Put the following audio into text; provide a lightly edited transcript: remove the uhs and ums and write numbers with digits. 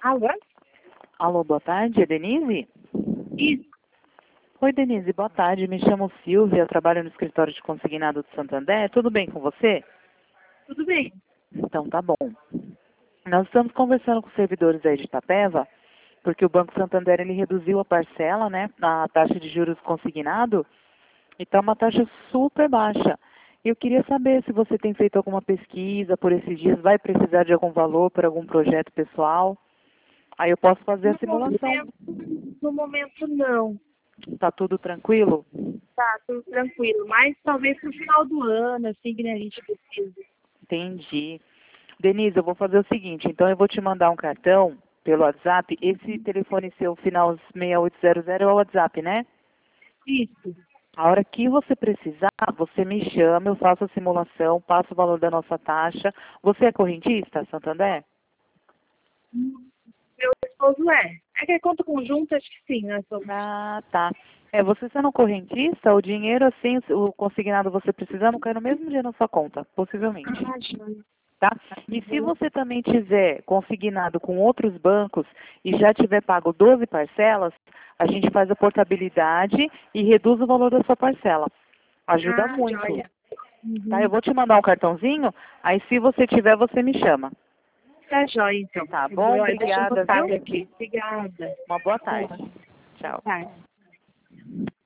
Alô? Alô, boa tarde, é Denise? Isso, Oi, Denise, boa tarde. Me chamo Silvia, trabalho no escritório de consignado de Santander. Tudo bem com você? tudo bem. Então tá bom. Nós estamos conversando com os servidores aí de Itapeva, porque o Banco Santander ele reduziu a parcela, né, a taxa de juros consignado, e está uma taxa super baixa. Eu queria saber se você tem feito alguma pesquisa por esses dias, vai precisar de algum valor para algum projeto pessoal. Aí eu posso fazer a simulação. No momento não. Tá tudo tranquilo? Tá, tudo tranquilo. Mas talvez no final do ano, assim, que nem a gente precisa. Entendi. Denise, eu vou fazer o seguinte, então eu vou te mandar um cartão pelo WhatsApp. Esse telefone seu, final 6800, é o WhatsApp, né? Isso. A hora que você precisar, você me chama, eu faço a simulação, passo o valor da nossa taxa. Você é correntista, Santander? Meu esposo é. É que é conta conjunta, acho que sim, né? Ah, tá. Você sendo correntista, o dinheiro assim, o consignado você precisando, cai no mesmo dia na sua conta, possivelmente. Ah, joia. Tá? E se você também tiver consignado com outros bancos e já tiver pago 12 parcelas, a gente faz a portabilidade e reduz o valor da sua parcela. Ajuda Ah, muito. joia. Tá? Eu Uhum. vou te mandar um cartãozinho, aí se você tiver, você me chama. Tá joia, então. Tá bom? Deixa eu Obrigada, botar viu? aqui. Obrigada. Uma boa tarde. Tchau. Tá.